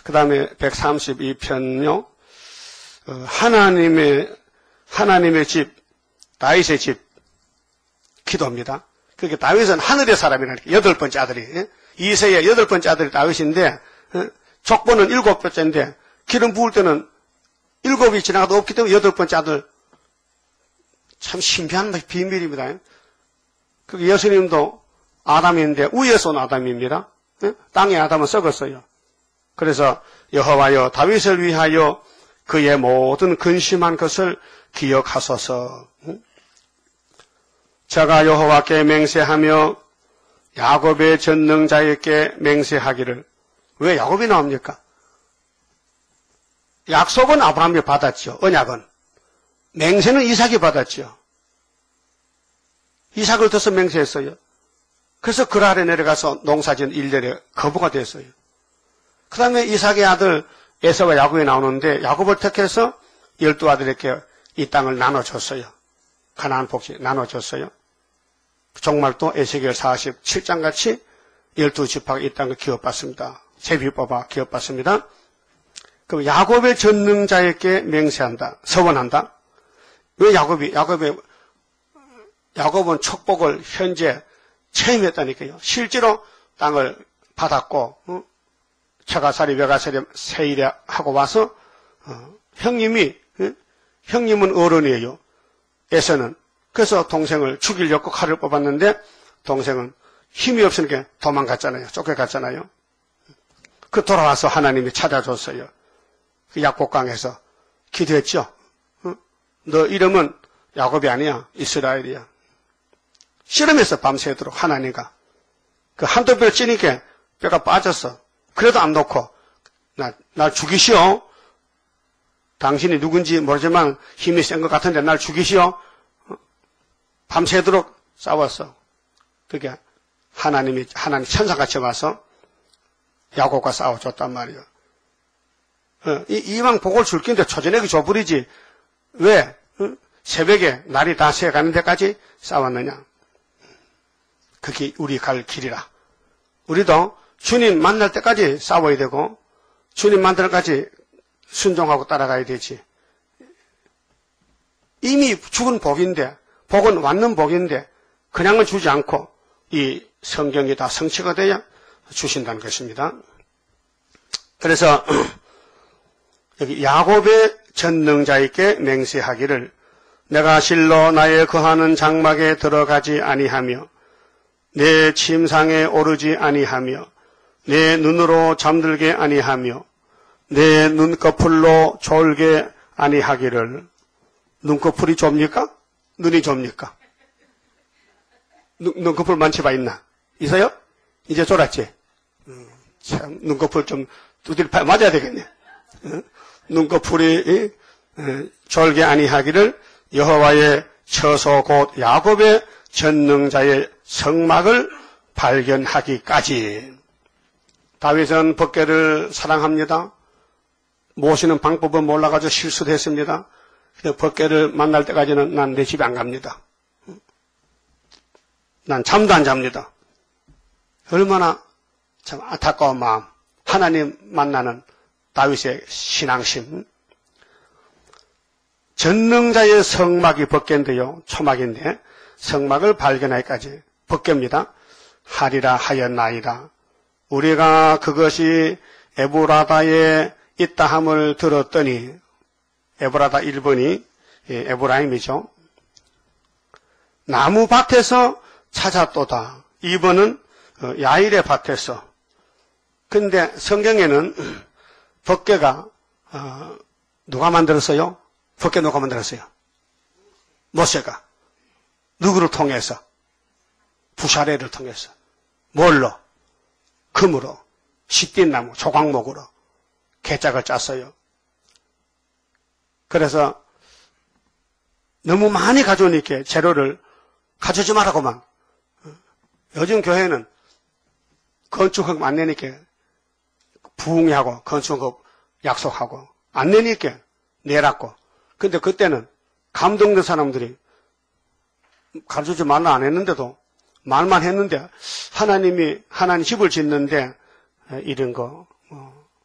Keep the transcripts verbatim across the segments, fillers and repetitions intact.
그 다음에 백삼십이 편요. 어, 하나님의, 하나님의 집, 다윗의 집, 기도입니다. 그러니까 다윗은 하늘의 사람이라니까, 여덟 번째 아들이. 예? 이세의 여덟 번째 아들이 다윗인데, 예? 족보는 일곱 번째인데, 기름 부을 때는 일곱이 지나가도 없기 때문에 여덟 번째 아들. 참 신비한 비밀입니다. 그 예수님도 아담인데, 위에서 온 아담입니다. 예? 땅의 아담은 썩었어요. 그래서 여호와여 다윗을 위하여 그의 모든 근심한 것을 기억하소서. 제가 여호와께 맹세하며 야곱의 전능자에게 맹세하기를. 왜 야곱이 나옵니까? 약속은 아브라함이 받았죠. 언약은. 맹세는 이삭이 받았죠. 이삭을 둬서 맹세했어요. 그래서 그 아래 내려가서 농사진 일년에 거부가 됐어요. 그 다음에 이삭의 아들 에서와 야곱이 나오는데 야곱을 택해서 열두 아들에게 이 땅을 나눠줬어요. 가나안 복지 나눠줬어요. 정말 또 에스겔 사십칠 장 같이 열두 지파가 이 땅을 기업받습니다. 제비 뽑아 기업받습니다. 그럼 야곱의 전능자에게 맹세한다. 서원한다. 왜 야곱이? 야곱의, 야곱은 축복을 현재 체험했다니까요. 실제로 땅을 받았고, 어? 처가살이 외가살이 세일에 하고 와서 어, 형님이 어? 형님은 어른이에요. 에서는. 그래서 동생을 죽이려고 칼을 뽑았는데 동생은 힘이 없으니까 도망갔잖아요. 쫓겨갔잖아요. 그 돌아와서 하나님이 찾아줬어요. 그 약복강에서 기도했죠. 어? 너 이름은 야곱이 아니야. 이스라엘이야. 씨름해서 밤새도록 하나님과 그 한두 뼈를 찌니까 뼈가 빠졌어. 그래도 안 놓고 나, 날 죽이시오. 당신이 누군지 모르지만 힘이 센 것 같은데 날 죽이시오. 밤새도록 싸웠어. 그게 하나님이 하나님 천사같이 와서 야곱과 싸워줬단 말이에요. 어, 이, 이왕 복을 줄 건데 초저녁이 줘버리지. 왜 어? 새벽에 날이 다 새가는 데까지 싸웠느냐. 그게 우리 갈 길이라. 우리도 주님 만날 때까지 싸워야 되고 주님 만날 때까지 순종하고 따라가야 되지. 이미 죽은 복인데 복은 왔는 복인데 그냥은 주지 않고 이 성경이 다 성취가 돼야 주신다는 것입니다. 그래서 여기 야곱의 전능자에게 맹세하기를 내가 실로 나의 거하는 장막에 들어가지 아니하며 내 침상에 오르지 아니하며 내 눈으로 잠들게 아니하며 내 눈꺼풀로 졸게 아니하기를. 눈꺼풀이 좁니까? 눈이 좁니까? 눈, 눈꺼풀 만져봐 있나? 있어요? 이제 졸았지? 음, 참 눈꺼풀 좀 두드려 맞아야 되겠네. 어? 눈꺼풀이 에, 졸게 아니하기를 여호와의 처소 곧 야곱의 전능자의 성막을 발견하기까지. 다윗은 법궤를 사랑합니다. 모시는 방법은 몰라가지고 실수도 했습니다. 법궤를 만날 때까지는 난 내 집에 안 갑니다. 난 잠도 안 잡니다. 얼마나 참 안타까운 마음. 하나님 만나는 다윗의 신앙심. 전능자의 성막이 법궤인데요. 초막인데 성막을 발견하기까지 법궤입니다. 하리라 하였나이다. 우리가 그것이 에브라다에 있다함을 들었더니, 에브라다 일 번이 에브라임이죠. 나무 밭에서 찾았도다. 이 번은 야일의 밭에서. 근데 성경에는 법궤가 어, 누가 만들었어요? 법궤 누가 만들었어요? 모세가. 누구를 통해서? 부사레를 통해서. 뭘로? 금으로, 시띠나무, 조각목으로 개짝을 짰어요. 그래서 너무 많이 가져오니까 재료를 가져오지 말라고만. 요즘 교회는 건축허금 안 내니까 부흥회하고 건축허금 약속하고 안 내니까 내라고. 근데 그때는 감동된 사람들이 가르쳐주지 말라 안 했는데도 말만 했는데 하나님이 하나님 집을 짓는데 이런 거 뭐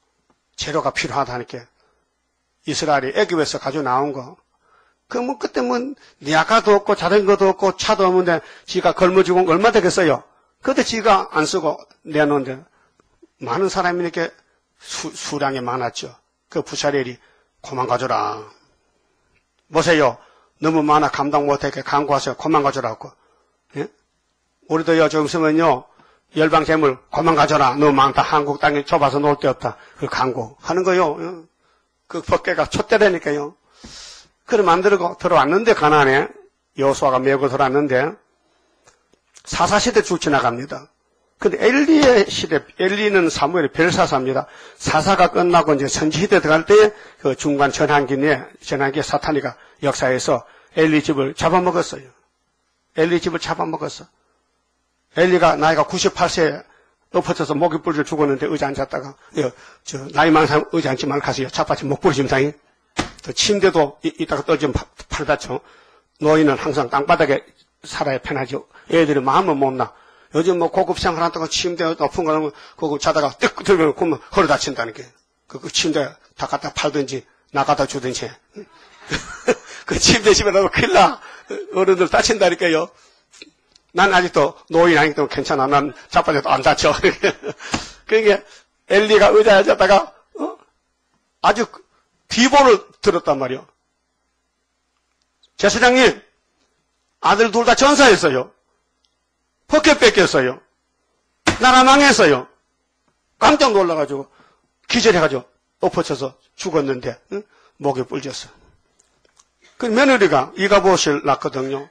재료가 필요하다니까. 이스라엘이 애굽에서 가지고 나온 거. 그 뭐 그때 뭐 니아카도 없고 자전거도 없고 차도 없는데 지가 걸머지고 얼마 되겠어요? 그때 지가 안 쓰고 내놓는데 많은 사람이 이렇게 수, 수량이 많았죠. 그 부사렐이 그만 가져라. 보세요. 너무 많아 감당 못하게 강구하세요. 그만 가져라고. 예? 우리도요 좀 있으면요 열방 재물 그만 가져라. 너무 많다. 한국 땅에 좁아서 놀 데 없다. 그 강구 하는 거요. 그 법계가 촛대라니까요. 그래 만들고 들어왔는데 가나안에 여호수아가 메고 들어왔는데 사사시대 쭉 지나갑니다. 근데 엘리의 시대, 엘리는 사무엘의 별사사입니다. 사사가 끝나고 이제 선지시대 들어갈 때 그 중간 전환기에, 전환기에 사탄이가 역사에서 엘리 집을 잡아먹었어요. 엘리 집을 잡아먹었어. 엘리가 나이가 구십팔 세 엎어져서 목이 부러져 죽었는데 의자 앉았다가, 저, 나이 많은 사람 의자 앉지 말고 가세요. 자빠지 목 부러짐상이. 또 침대도 이, 이따가 떨어지면 팔 다쳐. 노인은 항상 땅바닥에 살아야 편하죠. 애들이 마음은 못 나. 요즘 뭐 고급 생활 한다고 침대 높은 거는 그거 자다가 뜩 들면 그러면 허리 다친다니까. 그, 그 침대 다 갖다 팔든지 나가다 주든지. 그 침대 집에 넣으면 큰일 나. 어른들 다친다니까요. 난 아직도 노인 아니기 때문에 괜찮아. 난 자빠져도 안 다쳐. 그러니까 엘리가 의자에 앉았다가 어? 아주 비보를 들었단 말이요. 제사장님, 아들 둘 다 전사했어요. 법궤 뺏겼어요. 나라 망했어요. 깜짝 놀라가지고 기절해가지고 엎어쳐서 죽었는데 응? 목이 뿔졌어. 그 며느리가 이가봇을 낳거든요.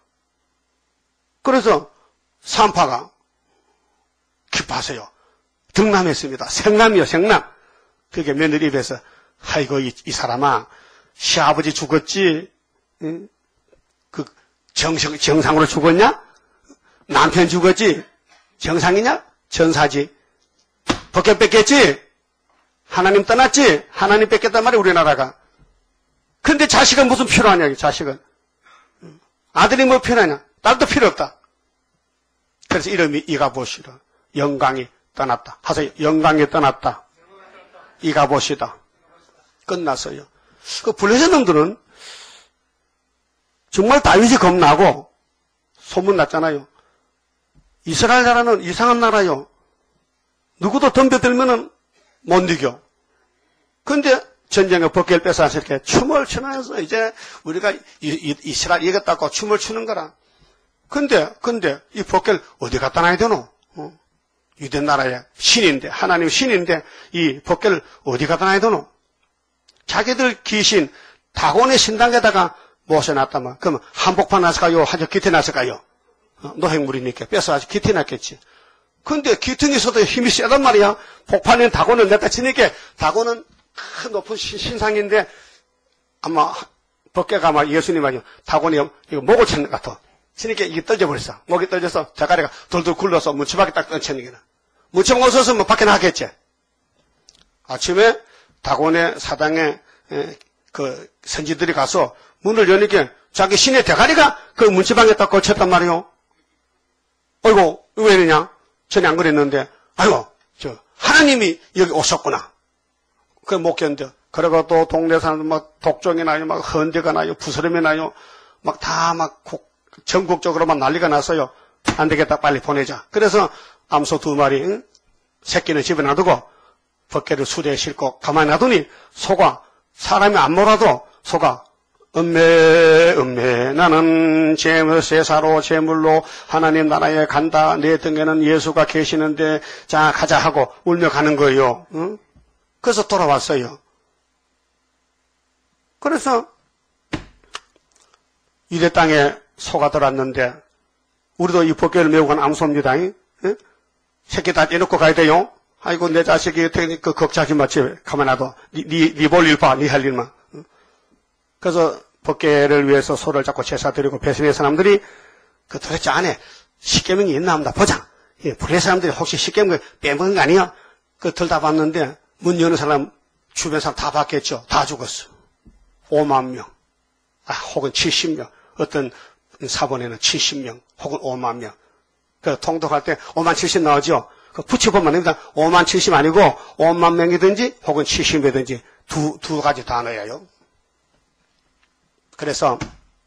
그래서 산파가 기뻐하세요. 등남했습니다. 생남이요, 생남. 그게 며느리 입에서 아이고 이, 이 사람아 시아버지 죽었지 응? 그 정상, 정상으로 죽었냐? 남편 죽었지? 정상이냐? 전사지. 법궤 뺏겼지? 하나님 떠났지? 하나님 뺏겼단 말이야 우리나라가. 근데 자식은 무슨 필요하냐 자식은. 아들이 뭐 필요하냐? 딸도 필요 없다. 그래서 이름이 이가봇이라. 영광이 떠났다. 하세요. 영광이 떠났다. 이가봇이다. 끝났어요. 그 블레셋 놈들은 정말 다윗이 겁나고 소문났잖아요. 이스라엘 나라는 이상한 나라요. 누구도 덤벼들면은 못 이겨. 근데 전쟁에 법궤를 뺏어서 이렇게 춤을 추면서 이제 우리가 이, 이, 이스라엘 이겼다고 춤을 추는 거라. 근데, 근데 이 법궤를 어디 갖다 놔야 되노? 어? 유대 나라의 신인데, 하나님 신인데 이 법궤를 어디 갖다 놔야 되노? 자기들 귀신, 다곤의 신당에다가 모셔놨다만, 그러면 한복판 났을까요? 한적 기태 났을까요? 노획물이니까 뺏어가지고 기태 났겠지. 근데 기퉁에서도 힘이 세단 말이야. 복판에 다곤을 냈다 치니까 다곤은 큰 높은 신상인데 아마 법궤가 아마 예수님 아니요. 다곤이 이거 목을 찾는 것 같아. 치니까 이게 떨져버렸어. 목이 떨져서 자가리가 돌돌 굴러서 문치밖에 딱 던치는 거야. 문치방 없었으면 밖에 나갔겠지. 아침에 다곤의 사당에 그 선지들이 가서 문을 여니까 자기 신의 대가리가 그 문치방에 딱 걸쳤단 말이요. 어이고, 왜 이러냐? 전에 안 그랬는데, 아이고, 저, 하나님이 여기 오셨구나. 그걸 못 견뎌. 그리고 또 동네 사람들 막 독종이 나요, 막 헌대가 나요, 부스럼이 나요, 막 다 막 전국적으로 막 난리가 났어요. 안 되겠다, 빨리 보내자. 그래서 암소 두 마리, 응? 새끼는 집에 놔두고, 법궤를 수레에 싣고 가만히 놔두니, 소가, 사람이 안 몰아도 소가, 음메 음메 나는 제사로 제물로 하나님 나라에 간다. 내 등에는 예수가 계시는데 자 가자 하고 울며 가는 거예요. 응? 그래서 돌아왔어요. 그래서 유대 땅에 소가 들어왔는데 우리도 이 법궤를 메고 간 암소입니다. 응? 새끼 다 떼놓고 가야 돼요. 아이고 내 자식이 그 걱정하지 마지. 가만 놔둬. 니, 니, 니 볼 일 봐. 니 할 일만. 그래서 법궤를 위해서 소를 잡고 제사 드리고 배신의 사람들이 그 도대체 안에 십계명이 있나 합니다. 보자. 예, 불의 사람들이 혹시 십계명 빼먹은 거 아니야? 그 들다 봤는데 문 여는 사람 주변 사람 다 봤겠죠. 다 죽었어. 오만 명. 아, 혹은 칠십 명. 어떤 사본에는 칠십 명 혹은 오만 명. 그 통독할 때 오만 칠십 나오죠. 그 붙여보면 됩니다. 오만 칠십 아니고 오만 명이든지 혹은 칠십 명이든지 두, 두 가지 단어예요. 그래서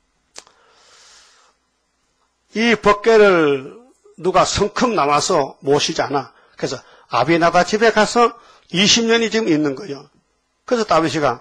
이 법궤를 누가 성큼 나와서 모시잖아. 그래서 아비나다 집에 가서 이십 년이 지금 있는 거예요. 그래서 다윗이가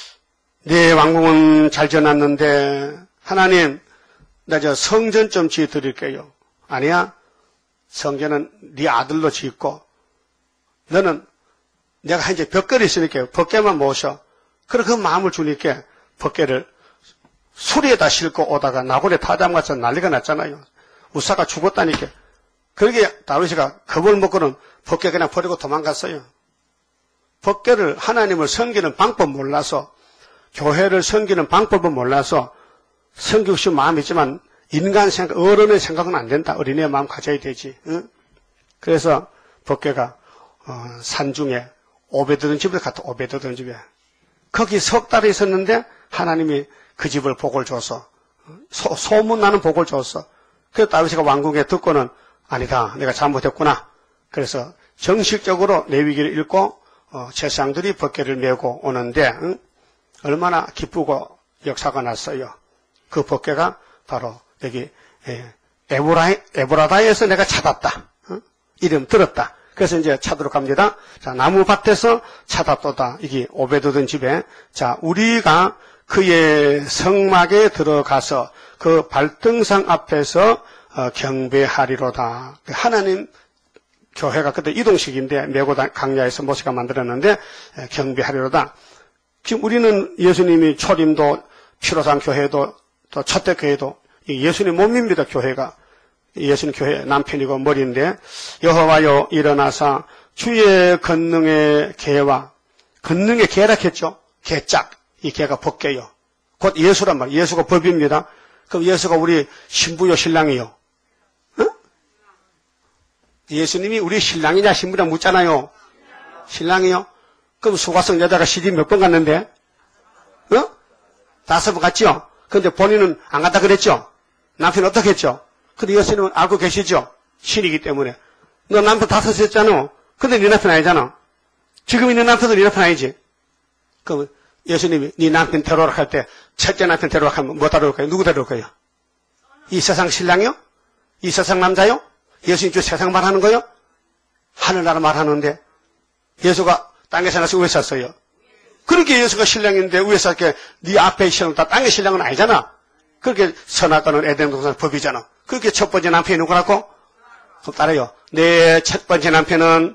내 왕궁은 잘 지어놨는데 하나님 나 저 성전 좀 지어 드릴게요. 아니야. 성전은 네 아들로 짓고 너는 내가 이제 벽걸이 있으니까 법궤만 모셔. 그래 그 마음을 주니까 법궤를 수리에다 싣고 오다가 나골에 타잠가서 난리가 났잖아요. 우사가 죽었다니까. 그러게 다윗이가 겁을 먹고는 법궤 그냥 버리고 도망갔어요. 법궤를 하나님을 섬기는 방법 몰라서 교회를 섬기는 방법은 몰라서 섬기고 싶은 마음이 있지만 인간 생각, 어른의 생각은 안 된다. 어린이의 마음 가져야 되지. 응? 그래서 법궤가 어, 산중에 오베드던 집에 갔다. 오베드던 집에 거기 석 달이 있었는데 하나님이 그 집을 복을 줘서 소, 소문나는 복을 줬어. 그래서 다윗이가 왕궁에 듣고는 아니다. 내가 잘못했구나. 그래서 정식적으로 레위기를 읽고 어, 제사장들이 법궤를 메고 오는데 응? 얼마나 기쁘고 역사가 났어요. 그 법궤가 바로 여기 에보라, 에보라다에서 내가 찾았다. 어? 이름 들었다. 그래서 이제 찾으러 갑니다. 자, 나무밭에서 찾았도다. 이게 오베드던 집에. 자, 우리가 그의 성막에 들어가서 그 발등상 앞에서 어, 경배하리로다. 하나님 교회가 그때 이동식인데 메고 강야에서 모세가 만들었는데 에, 경배하리로다. 지금 우리는 예수님이 초림도 피로산 교회도 또 첫대 교회도 예수님 몸입니다. 교회가 예수님 교회 남편이고 머리인데 여호와여 일어나사 주의 권능의 개와 권능의 개락했죠. 개짝 이 개가 법궤요. 곧 예수란 말. 예수가 법입니다. 그럼 예수가 우리 신부요 신랑이요. 어? 예수님이 우리 신랑이냐 신부냐 묻잖아요. 신랑이요. 그럼 수가성 여자가 시집 몇 번 갔는데? 어? 다섯 번 갔죠? 근데 본인은 안 갔다 그랬죠? 남편 어떻게 했죠? 근데 예수님은 알고 계시죠? 신이기 때문에. 너 남편 다섯 했잖아. 근데 네 남편 아니잖아. 지금 있는 남편도 네 남편 아니지? 그럼 예수님이 네 남편 데려오라 할 때 첫째 남편 데려오라 하면 뭐 데려올까요? 누구 데려올까요? 이 세상 신랑이요? 이 세상 남자요? 예수님 저 세상 말하는 거요? 하늘나라 말하는데 예수가 땅에 사나서 위에 샀어요. 그렇게 예수가 신랑인데 위에 샀게 네 앞에 신랑 다 땅의 신랑은 아니잖아. 그렇게 선악과는 에덴 동산 법이잖아. 그렇게 첫 번째 남편이 누구라고? 그럼 따라요. 내 첫 번째 남편은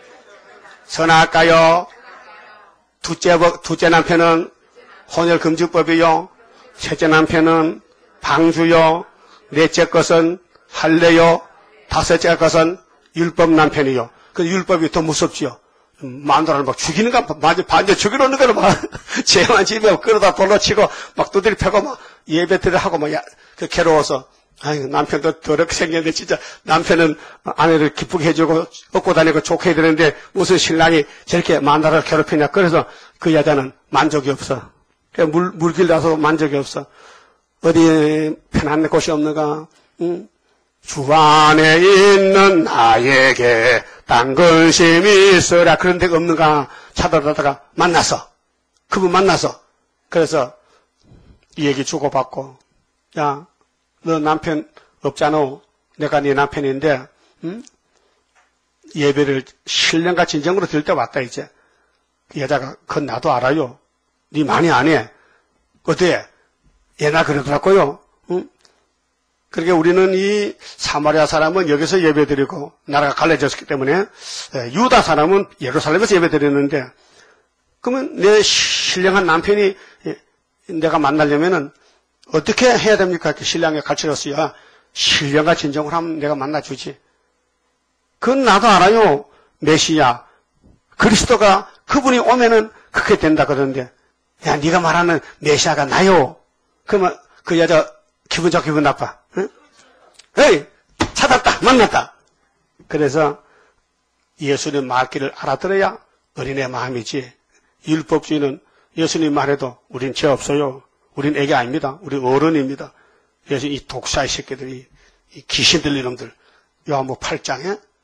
선악과요. 둘째, 둘째 남편은 혼혈금지법이요. 셋째 남편은 방주요. 넷째 것은 할례요. 다섯째 것은 율법 남편이요. 그 율법이 더 무섭지요. 마누라를 막 죽이는 거, 반대 죽이려는 거를 막, 죄만 집에 끌어다 돌로 치고, 막 두드리 패고, 막, 예배들을 하고, 막, 야, 그 괴로워서, 아유, 남편도 더럽게 생겼는데, 진짜, 남편은 아내를 기쁘게 해주고, 얻고 다니고 좋게 해야 되는데, 무슨 신랑이 저렇게 마누라를 괴롭히냐. 그래서 그 여자는 만족이 없어. 그냥 물, 물길 나서 만족이 없어. 어디 편한 곳이 없는가, 응? 주 안에 있는 나에게 딴 근심이 있어라. 그런 데가 없는가 찾아다가 만나서 그분 만나서 그래서 이 얘기 주고받고 야, 너 남편 없잖아. 내가 네 남편인데 응? 예배를 신령과 진정으로 드릴 때 왔다 이제. 그 여자가 그건 나도 알아요. 네 많이 안 해. 어때? 얘나 그러더라고요. 응? 그러니까 우리는 이 사마리아 사람은 여기서 예배드리고 나라가 갈라졌기 때문에 유다 사람은 예루살렘에서 예배드리는데 그러면 내 신령한 남편이 내가 만나려면은 어떻게 해야 됩니까? 신랑에 가르쳐줬어요. 신령과 진정을 하면 내가 만나주지. 그건 나도 알아요. 메시아 그리스도가 그분이 오면은 그렇게 된다 그러는데 야 네가 말하는 메시아가 나요. 그러면 그 여자 기분 좋고 기분 나빠. 응? 에이, 찾았다, 만났다. 그래서 예수님 말귀를 알아들어야 어린애 마음이지. 율법주의는 예수님 말해도 우린 죄 없어요. 우린 애기 아닙니다. 우린 어른입니다. 그래서 이 독사의 새끼들이, 이 귀신 들린 놈들, 요한복음 팔 장에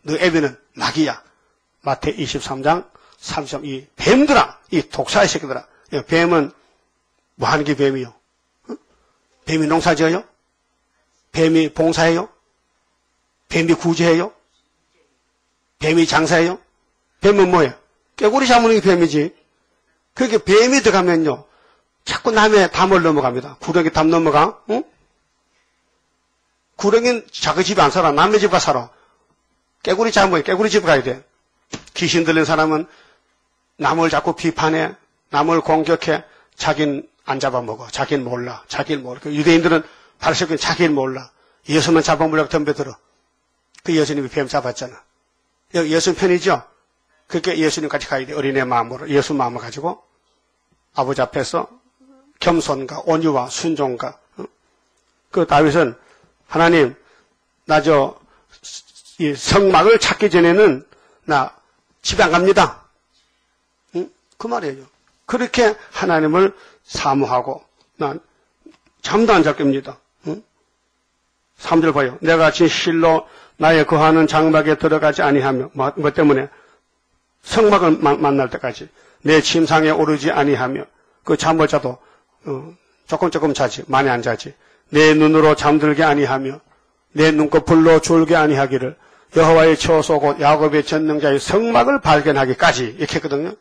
너 애비는 마귀야. 마태 이십삼 장 삼십삼 이 뱀들아, 이 독사의 새끼들아. 뱀은 뭐 하는 게 뱀이요? 뱀이 농사 지어요? 뱀이 봉사해요? 뱀이 구제해요? 뱀이 장사해요? 뱀은 뭐예요? 깨구리 잡는 게 뱀이지. 그렇게 뱀이 들어가면요, 자꾸 남의 담을 넘어갑니다. 구렁이 담 넘어가? 응? 구렁이는 자기 집에 안 살아. 남의 집에 살아. 깨구리 잡으면 깨구리 집 가야 돼. 귀신 들린 사람은 남을 자꾸 비판해, 남을 공격해, 자기는 안 잡아먹어. 자기는 몰라. 자기는 몰라. 그 유대인들은 바리새인은 자기는 몰라. 예수만 잡아먹으려고 덤벼들어. 그 예수님이 뱀 잡았잖아. 예수님 편이죠? 그렇게 예수님 같이 가야 돼. 어린애 마음으로, 예수 마음을 가지고 아버지 앞에서 겸손과 온유와 순종과. 그 다윗은 하나님, 나 저 이 성막을 찾기 전에는 나 집에 안 갑니다. 응? 그 말이에요. 그렇게 하나님을 사모하고 난 잠도 안 잘 겁니다. 응? 삼 절 봐요. 내가 진실로 나의 거하는 장막에 들어가지 아니하며 뭐, 뭐 때문에 성막을 마, 만날 때까지 내 침상에 오르지 아니하며 그 잠을 자도 어, 조금 조금 자지 많이 안 자지 내 눈으로 잠들게 아니하며 내 눈꺼풀로 졸게 아니하기를 여호와의 처소고 야곱의 전능자의 성막을 발견하기까지 이렇게 했거든요.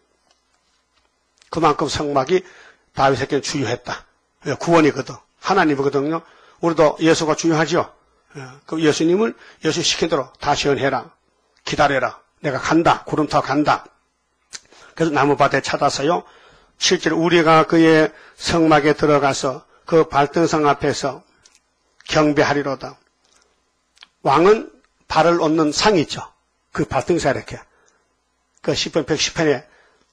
그만큼 성막이 다윗에게 중요했다. 구원이거든. 하나님이거든요. 우리도 예수가 중요하죠. 그 예수님을 예수 시킨 대로 다 시원해라. 기다려라. 내가 간다. 구름 타고 간다. 그래서 나무밭에 찾아서요. 실제로 우리가 그의 성막에 들어가서 그 발등상 앞에서 경배하리로다. 왕은 발을 얻는 상이 있죠. 그 발등상 이렇게. 그 십 편 백십 편에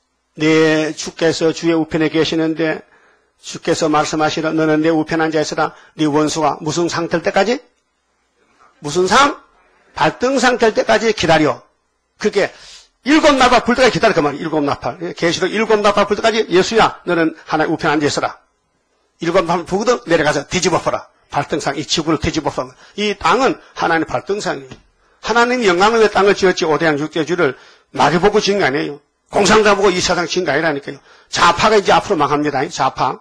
내 주께서 주의 우편에 계시는데 주께서 말씀하시라 너는 내 우편에 앉아 있으라. 네 원수가 무슨 상 될 때까지? 무슨 상? 발등상 될 때까지 기다려. 그게 일곱 나팔 불 때까지 기다려 그 말이야. 일곱 나팔. 계시록 일곱 나팔 불 때까지 예수야 너는 하나의 우편에 앉아 있으라. 일곱 나팔 불거든 내려가서 뒤집어버라. 발등상 이 지구를 뒤집어버라. 이 땅은 하나님의 발등상이에요. 하나님이 영광을 위해 땅을 지었지 오대양 육대주를 마귀 보고 지은 게 아니에요. 공상자 보고 이 세상 지은 게 아니라니까요. 좌파가 이제 앞으로 망합니다. 좌파.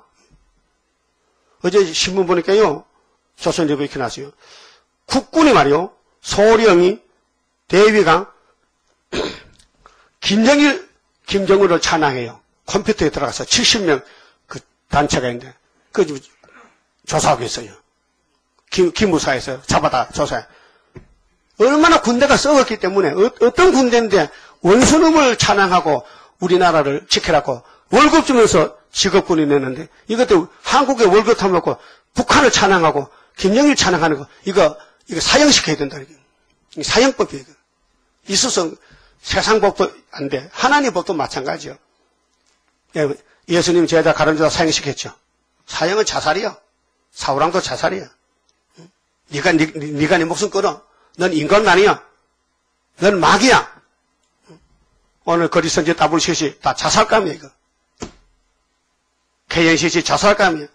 어제 신문 보니까요. 조선일보 이렇게 나왔어요. 국군이 말이요. 소령이 대위가 김정일, 김정은을 찬양해요. 컴퓨터에 들어가서 칠십 명 그 단체가 있는데 그 조사하고 있어요. 김, 기무사에서 잡아다 조사해. 얼마나 군대가 썩었기 때문에 어, 어떤 군대인데 원수놈을 찬양하고 우리나라를 지키라고 월급 주면서 직업군이 내는데 이것도 한국에 월급 타먹고 북한을 찬양하고 김정일 찬양하는 거 이거 이거 사형시켜야 된다. 이게 사형법이에요. 있어서 세상 법도 안 돼. 하나님 법도 마찬가지요. 예수님 제자 가룟유다 사형시켰죠. 사형은 자살이야. 사울왕도 자살이야. 네가 네, 네가 네 목숨 끊어. 넌 인간 아니야. 넌 마귀야. 오늘 거리선지 더블유씨씨 다 자살감이야 이거. 케이엔씨씨 자살감이야.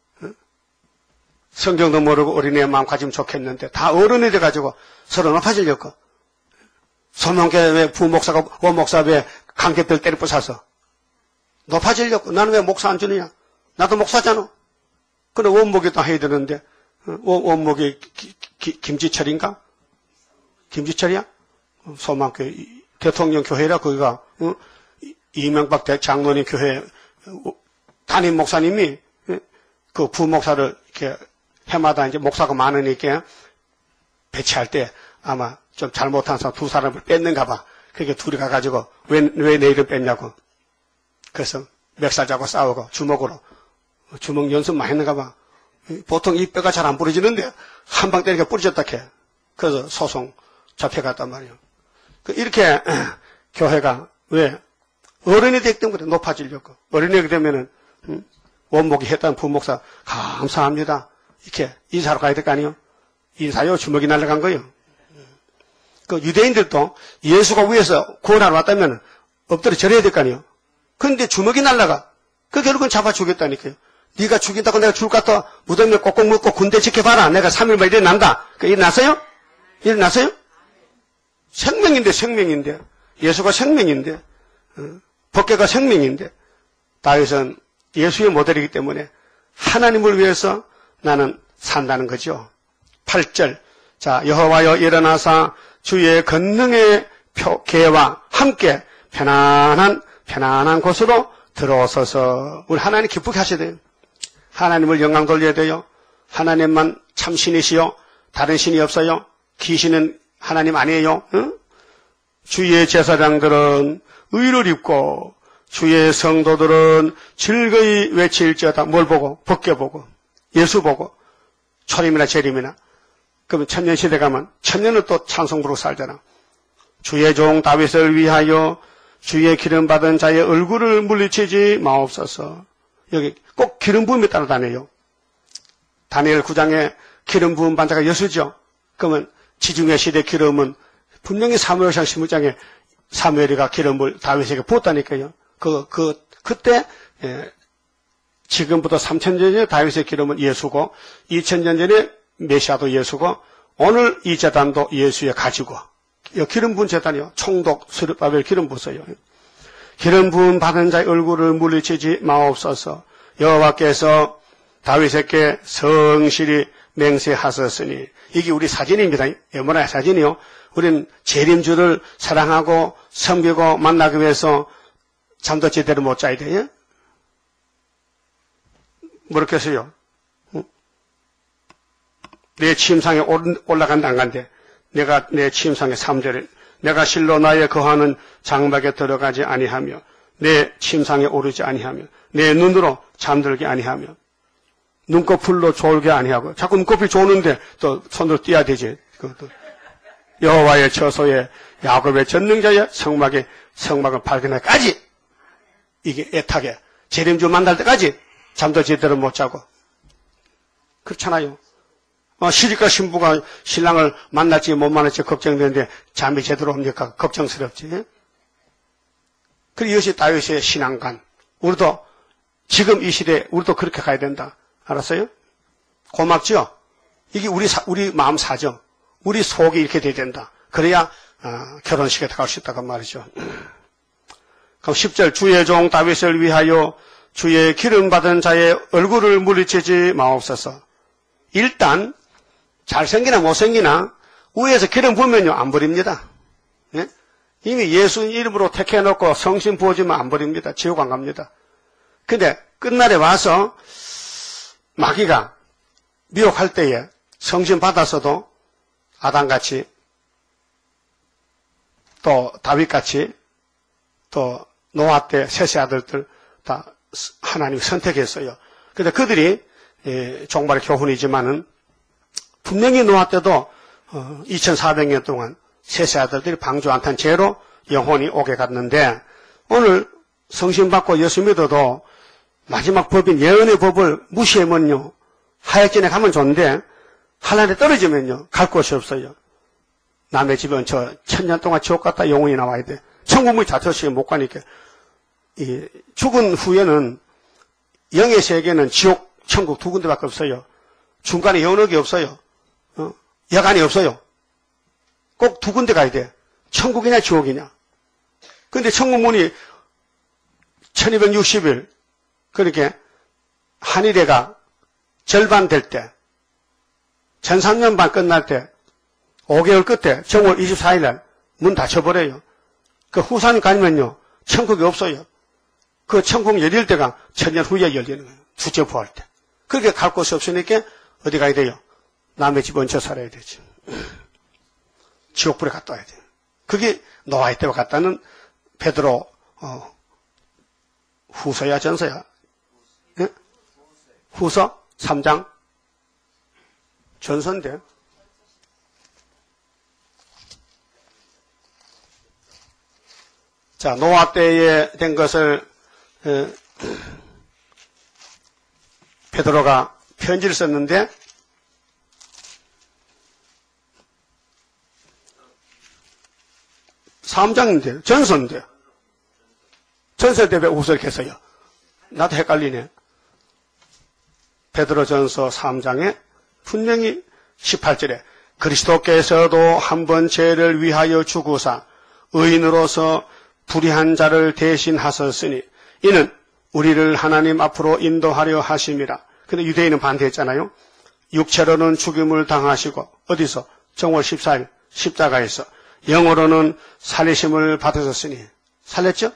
성경도 모르고 어린애 마음 가지면 좋겠는데 다 어른이 돼가지고 서로 높아지려고. 소명교회 부목사가 원목사 왜 관객들 때려 부숴서 높아지려고. 나는 왜 목사 안 주느냐. 나도 목사잖아. 그래 원목이 또 해야 되는데 원목이 김지철인가? 김지철이야? 소망교회 대통령 교회라 거기가 어? 이명박 장로님 교회 담임 목사님이 그 부목사를 이렇게 해마다 이제 목사가 많으니까 배치할 때 아마 좀 잘못한 사람 두 사람을 뺐는가 봐. 그렇게 둘이 가가지고 왜, 왜 내 이름 뺐냐고. 그래서 멱살 잡고 싸우고 주먹으로 주먹 연습 많이 했는가 봐. 보통 이 뼈가 잘 안 부러지는데 한 방 때리니까 부러졌다 캐. 그래서 소송 잡혀갔단 말이에요. 이렇게 교회가 왜 어른이 됐기 때문에 높아지려고. 어른이 되면은 원목이 했던 부목사 감사합니다. 이렇게 인사하러 가야 될 거 아니에요. 인사요 주먹이 날아간 거예요. 그 유대인들도 예수가 위에서 구원하러 왔다면 엎드려 절해야 될 거 아니에요. 그런데 주먹이 날아가. 그 결국은 잡아 죽였다니까요. 네가 죽인다고 내가 죽을 것 같아. 무덤에 꼭꼭 묶고 군대 지켜봐라. 내가 삼 일 만에 일어난다. 그 일어났어요? 일어났어요? 생명인데 생명인데 예수가 생명인데 어, 법궤가 생명인데 다윗은 예수의 모델이기 때문에 하나님을 위해서 나는 산다는 거죠. 팔 절 자 여호와여 일어나사 주의 권능의 궤와 함께 편안한 편안한 곳으로 들어오소서. 우리 하나님 기쁘게 하셔야 돼요. 하나님을 영광 돌려야 돼요. 하나님만 참 신이시요 다른 신이 없어요. 귀신은 하나님 아니에요. 응? 주의 제사장들은 의를 입고 주의 성도들은 즐거이 외칠지어다. 뭘 보고? 법궤 보고 예수 보고 초림이나 재림이나. 그러면 천년시대 가면 천년은 또 찬송 부르고 살잖아. 주의 종 다윗을 위하여 주의 기름 받은 자의 얼굴을 물리치지 마옵소서. 여기 꼭 기름 부음에 따라다녀요. 다니엘 구 장에 기름 부음 반자가 여수죠. 그러면 지중해 시대 기름은 분명히 사무엘상 십육 장에 사무엘이가 기름을 다윗에게 부었다니까요. 그, 그, 그때, 예, 지금부터 삼천 년 전에 다윗의 기름은 예수고, 이천 년 전에 메시아도 예수고, 오늘 이 제단도 예수의 가지고, 기름 부은 제단이요. 총독, 스룹바벨 기름 부었어요. 기름 부은 받은 자의 얼굴을 물리치지 마옵소서. 여호와께서 다윗에게 성실히 맹세하셨으니, 이게 우리 사진입니다. 에모나의 사진이요. 우리는 재림주를 사랑하고 섬기고 만나기 위해서 잠도 제대로 못 자야 돼요. 모르겠어요. 내 침상에 올라간다 안 간대. 내가 내 침상에 삼 절에 내가 실로 나의 거하는 장막에 들어가지 아니하며 내 침상에 오르지 아니하며 내 눈으로 잠들게 아니하며 눈꺼풀로 졸게 아니하고 자꾸 눈꺼풀이 조는데 또 손으로 띄어야 되지. 그것도. 여호와의 처소에 야곱의 전능자의 성막에 성막을 발견할까지 이게 애타게 재림주 만날 때까지 잠도 제대로 못 자고 그렇잖아요. 어, 시집가 신부가 신랑을 만날지 못 만날지 걱정되는데 잠이 제대로 옵니까? 걱정스럽지. 그리고 이것이 다윗의 신앙관. 우리도 지금 이 시대에 우리도 그렇게 가야 된다. 알았어요? 고맙죠? 이게 우리 사, 우리 마음 사정. 우리 속이 이렇게 돼야 된다. 그래야 어, 결혼식에 갈 수 있다고 말이죠. 그럼 십 절 주의 종 다윗을 위하여 주의 기름 받은 자의 얼굴을 물리치지 마옵소서. 일단 잘생기나 못생기나 위에서 기름 부으면요 안 버립니다. 예? 이미 예수 이름으로 택해놓고 성신 부어주면 안 버립니다. 지옥 안 갑니다. 근데 끝날에 와서 마귀가 미혹할 때에 성신 받았어도 아담같이 또 다윗같이 또 노아 때 셋의 아들들 다 하나님이 선택했어요. 근데 그들이 예, 종말의 교훈이지만은 분명히 노아 때도 어, 이천사백 년 동안 셋의 아들들이 방주 안 탄 죄로 영혼이 오게 갔는데 오늘 성신 받고 예수 믿어도 마지막 법인 예언의 법을 무시하면요 하얗진에 가면 좋은데 하늘에 떨어지면요 갈 곳이 없어요. 남의 집에 저 천년 동안 지옥 갔다 영혼이 나와야 돼. 천국문이 닫혀서 못 가니까 이 죽은 후에는 영의 세계는 지옥, 천국 두 군데밖에 없어요. 중간에 연옥이 없어요. 어? 여간이 없어요. 꼭 두 군데 가야 돼. 천국이냐 지옥이냐. 근데 천국문이 천이백육십 일 그렇게 한일해가 절반 될 때 천삼 년 반 끝날 때 오 개월 끝에 정월 이십사 일 날 문 닫혀버려요. 그 후산 가면요 천국이 없어요. 그 천국 열릴 때가 천년 후에 열리는 거예요. 두째 부활 때. 그렇게 갈 곳이 없으니까 어디 가야 돼요? 남의 집 얹혀 살아야 되지. 지옥불에 갔다 와야 돼요. 그게 노아의 때와 같다는 베드로 어, 후서야 전서야? 예? 후서 삼 장 전서인데 자 노아 때에 된 것을 에, 베드로가 편지를 썼는데 삼 장인데요. 전서인데요. 전서 때 왜 우서 이렇게 써요? 나도 헷갈리네. 베드로 전서 삼 장에 분명히 십팔 절에 그리스도께서도 한 번 죄를 위하여 죽으사 의인으로서 불의한 자를 대신하셨으니 이는 우리를 하나님 앞으로 인도하려 하심이라. 근데 유대인은 반대했잖아요. 육체로는 죽임을 당하시고 어디서? 정월 십사일 십자가에서. 영으로는 살리심을 받으셨으니. 살렸죠?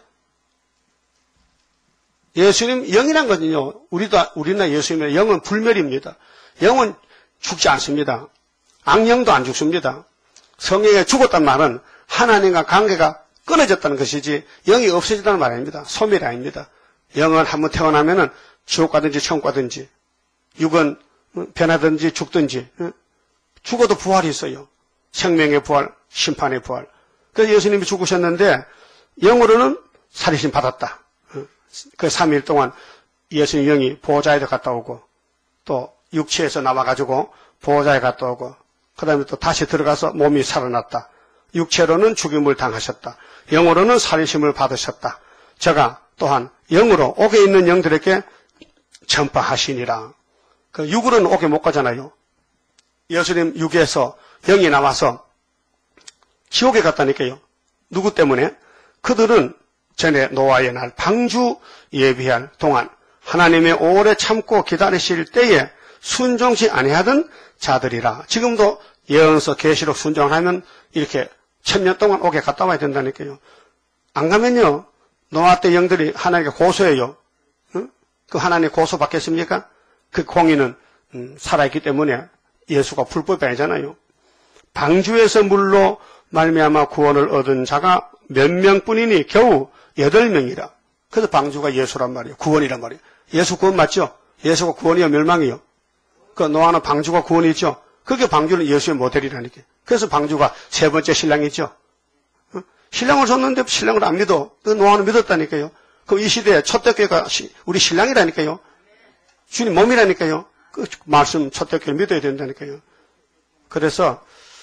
예수님 영이란 거는요. 우리도 우리나 예수님의 영은 불멸입니다. 영은 죽지 않습니다. 악령도 안 죽습니다. 성령에 죽었단 말은 하나님과 관계가 끊어졌다는 것이지 영이 없어졌다는 말 아닙니다. 소멸이 아닙니다. 영은 한번 태어나면은 지옥 가든지 천국 가든지 육은 변하든지 죽든지 죽어도 부활이 있어요. 생명의 부활, 심판의 부활. 그래서 예수님이 죽으셨는데 영으로는 살리심 받았다. 그 삼 일 동안 예수님 영이 보호자에도 갔다 오고 또 육체에서 나와가지고 보호자에 갔다 오고 그 다음에 또 다시 들어가서 몸이 살아났다. 육체로는 죽임을 당하셨다. 영으로는 살리심을 받으셨다. 제가 또한 영으로 옥에 있는 영들에게 전파하시니라. 그 육으로는 옥에 못 가잖아요. 예수님 육에서 영이 나와서 지옥에 갔다니까요. 누구 때문에? 그들은 전에 노아의 날 방주 예비할 동안 하나님의 오래 참고 기다리실 때에 순종치 아니하던 자들이라. 지금도 예언서 계시록 순종하면 이렇게 천년 동안 옥에 갔다 와야 된다니까요. 안 가면요. 노아 때 영들이 하나님께 고소해요. 응? 그 하나님 고소 받겠습니까? 그 공의는 음, 살아있기 때문에 예수가 불법이 아니잖아요. 방주에서 물로 말미암아 구원을 얻은 자가 몇 명뿐이니 겨우 여덟 명이라. 그래서 방주가 예수란 말이에요. 구원이란 말이에요. 예수 구원 맞죠? 예수가 구원이요 멸망이요. 그 노아는 방주가 구원이죠. 그게 방주는 예수의 모델이라니까요. 그래서 방주가 세 번째 신랑이죠. 신랑을 줬는데 신랑을 안 믿어. 그 노아는 믿었다니까요. 그럼 이 시대에 초대교회가 우리 신랑이라니까요. 주님 몸이라니까요. 그 말씀 초대교회를 믿어야 된다니까요. 그래서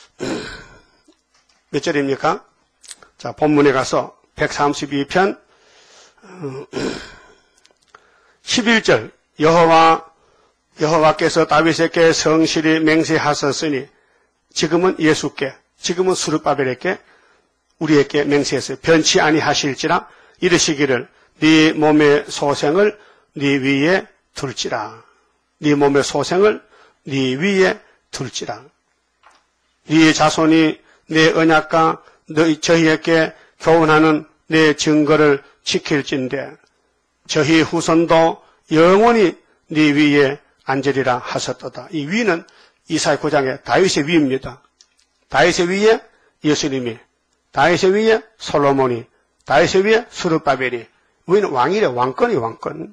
몇 절입니까? 자, 본문에 가서 백삼십이 편 십일 절 여호와 여호와께서 다윗에게 성실히 맹세하셨으니 지금은 예수께 지금은 수르바벨에게 우리에게 맹세했어요. 변치 아니하실지라 이르시기를 네 몸의 소생을 네 위에 둘지라. 네 몸의 소생을 네 위에 둘지라. 네 자손이 내 언약과 너희 저희에게 교훈하는 내 증거를 지킬진대 저희 후손도 영원히 네 위에 앉으리라 하셨도다. 이 위는 이사야 구 장의 다윗의 위입니다. 다윗의 위에 예수님이, 다윗의 위에 솔로몬이, 다윗의 위에 수르바벨이. 위는 왕이래. 왕권이 왕권.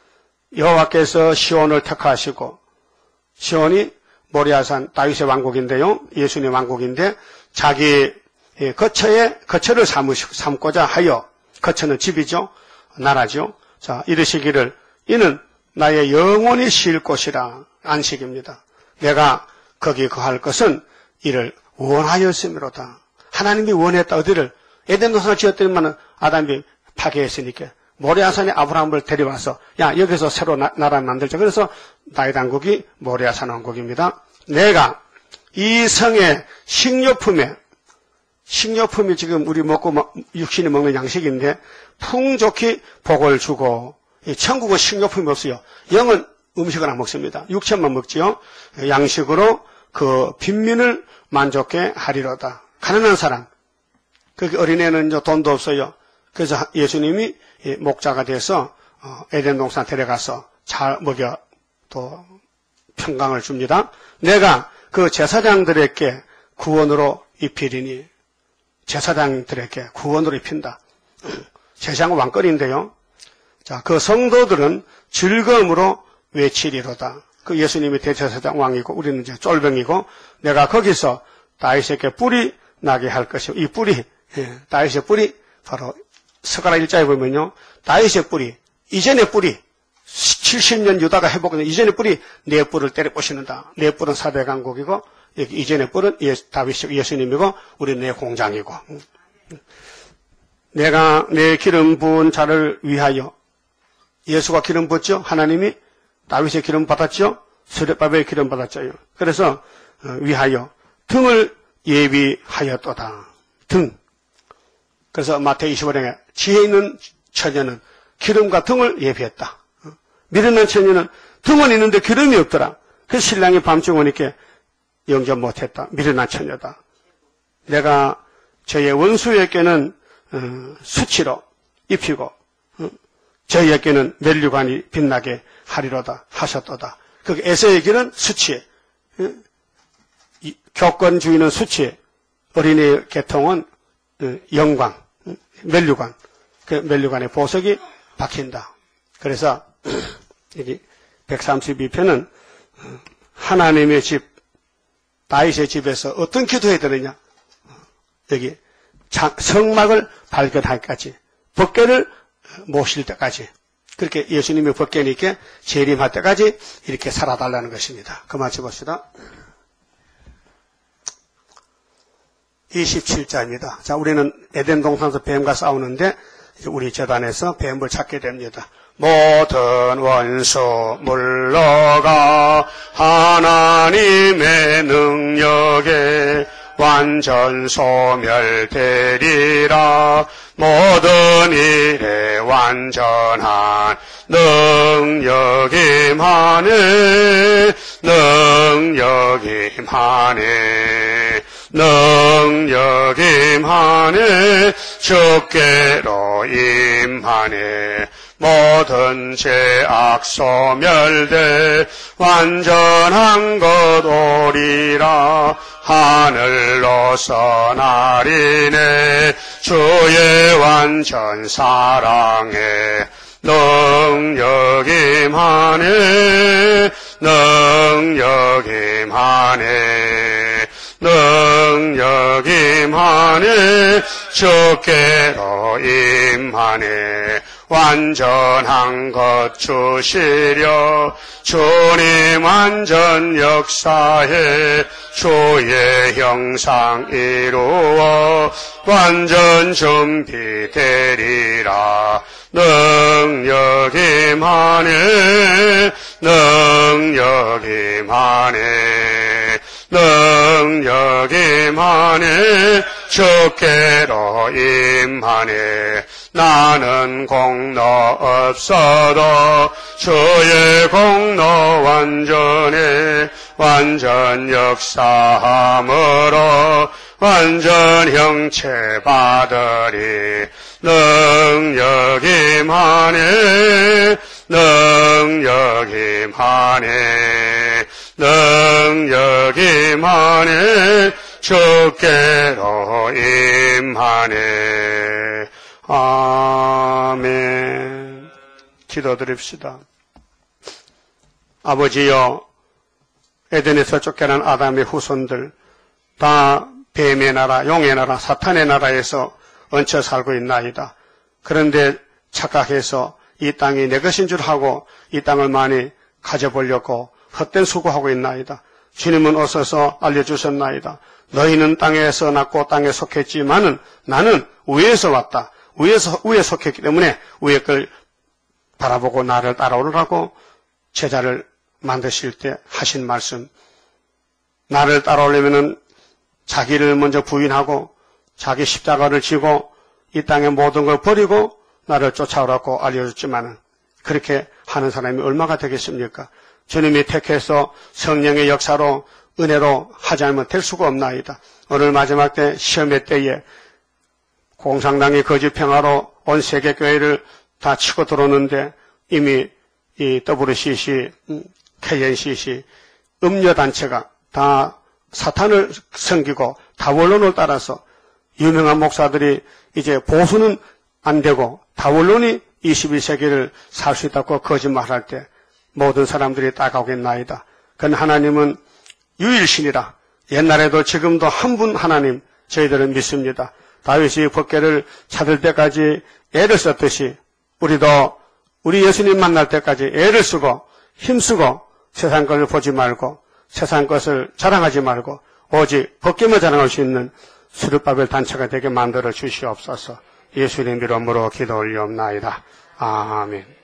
여호와께서 시온을 택하시고 시온이 모리아산 다윗의 왕국인데요. 예수님의 왕국인데 자기 거처에 거처를 삼으시고 삼고자 하여 거처는 집이죠. 나라죠. 자, 이르시기를 이는 나의 영원히 쉴 곳이라. 안식입니다. 내가 거기 거할 것은 이를 원하였음이로다. 하나님이 원했다. 어디를? 에덴 동산을 지었더니만 아담이 파괴했으니까 모리아산에 아브라함을 데려와서 야 여기서 새로 나, 나라를 만들자. 그래서 다윗 왕국이 모리아산 왕국입니다. 내가 이 성의 식료품에 식료품이 지금 우리 먹고 육신이 먹는 양식인데 풍족히 복을 주고 천국은 식료품이 없어요. 영은 음식을 안 먹습니다. 육체만 먹지요. 양식으로 그 빈민을 만족해 하리로다. 가난한 사람. 그 어린애는 이제 돈도 없어요. 그래서 예수님이 목자가 돼서 에덴 동산 데려가서 잘 먹여 또 평강을 줍니다. 내가 그 제사장들에게 구원으로 입히리니 제사장들에게 구원으로 입힌다. 제사장은 왕권인데요. 자, 그 성도들은 즐거움으로 외치리로다. 그 예수님이 대제사장 왕이고 우리는 이제 쫄병이고 내가 거기서 다윗에게 뿔이 나게 할 것이고 이 뿔이 예, 다윗의 뿔이 바로 스가랴 일 장에 보면요. 다윗의 뿔이 이전의 뿔이 칠십 년 유다가 회복된 이전의 뿔이 내 뿔을 때려 부시는다. 내 뿔은 사백왕국이고 여기 이전의 뿔은 예, 다윗이 예수님이고 우리는 내 공장이고 내가 내 기름 부은 자를 위하여 예수가 기름 부었죠. 하나님이 다윗의 기름 받았죠. 스르바벨의 기름 받았죠. 그래서 위하여 등을 예비하였도다. 등. 그래서 마태복음 이십오 장에 지혜 있는 처녀는 기름과 등을 예비했다. 미련한 처녀는 등은 있는데 기름이 없더라. 그래서 신랑이 밤중 오니까 영접 못했다. 미련한 처녀다. 내가 저의 원수에게는 어, 수치로 입히고 어, 저희에게는 면류관이 빛나게 하리로다 하셨도다. 그 에서의 길은 수치에, 어, 이, 교권주의는 수치에, 어린이의 계통은 어, 영광, 어, 면류관, 그 면류관의 보석이 박힌다. 그래서 여기 백삼십이 편은 어, 하나님의 집, 다윗의 집에서 어떤 기도해야 되느냐? 여기 성막을 발견할까지, 법궤를 모실 때까지, 그렇게 예수님이 법궤니까 재림할 때까지 이렇게 살아달라는 것입니다. 그만 쳐봅시다. 이십칠 장입니다. 자, 우리는 에덴 동산에서 뱀과 싸우는데 이제 우리 제단에서 뱀을 찾게 됩니다. 모든 원수 물러가 하나님의 능력에 완전 소멸되리라. 모든 일에 완전한 능력이 임하네. 능력이 임하네. 능력이 임하네. 주께로 임하네. 모든 죄악 소멸돼 완전한 것 오리라. 하늘로서 나리네. 주의 완전 사랑에 능력이 임하네. 능력이 임하네. 능력이 임하네. 주께로 임하네. 완전한 것 주시려 주님 완전 역사해 주의 형상 이루어 완전 준비되리라. 능력이 임하네. 능력이 임하네. 능력이 임하네. 주께로 임하네. 나는 공로 없어도 주의 공로 완전해. 완전 역사함으로 완전 형체 받으리. 능력이 임하네. 능력이 임하네. 능력이 임하네. 주께로 임하네. 아멘. 기도드립시다. 아버지여, 에덴에서 쫓겨난 아담의 후손들 다 뱀의 나라, 용의 나라, 사탄의 나라에서 얹혀 살고 있나이다. 그런데 착각해서 이 땅이 내 것인 줄 하고 이 땅을 많이 가져보려고 헛된 수고하고 있나이다. 주님은 오셔서 알려주셨나이다. 너희는 땅에서 났고 땅에 속했지만은 나는 위에서 왔다. 위에서, 위에 속했기 때문에 위에 걸 바라보고 나를 따라오라고 제자를 만드실 때 하신 말씀. 나를 따라오려면은 자기를 먼저 부인하고 자기 십자가를 지고 이 땅의 모든 걸 버리고 나를 쫓아오라고 알려줬지만은 그렇게 하는 사람이 얼마가 되겠습니까? 주님이 택해서 성령의 역사로 은혜로 하지 않으면 될 수가 없나이다. 오늘 마지막 때 시험의 때에 공산당이 거짓 평화로 온 세계 교회를 다 치고 들어오는데 이미 이 더블유씨씨, 케이엔씨씨, 음녀단체가 다 사탄을 섬기고 다원론을 따라서 유명한 목사들이 이제 보수는 안 되고 다원론이 이십일 세기를 살 수 있다고 거짓말할 때 모든 사람들이 따가오겠나이다. 그건 하나님은 유일신이라. 옛날에도 지금도 한 분 하나님 저희들은 믿습니다. 다윗이 법궤를 찾을 때까지 애를 썼듯이 우리도 우리 예수님 만날 때까지 애를 쓰고 힘쓰고 세상 것을 보지 말고 세상 것을 자랑하지 말고 오직 법궤만 자랑할 수 있는 스룹바벨 단체가 되게 만들어 주시옵소서. 예수님 이름으로 기도 올리옵나이다. 아멘.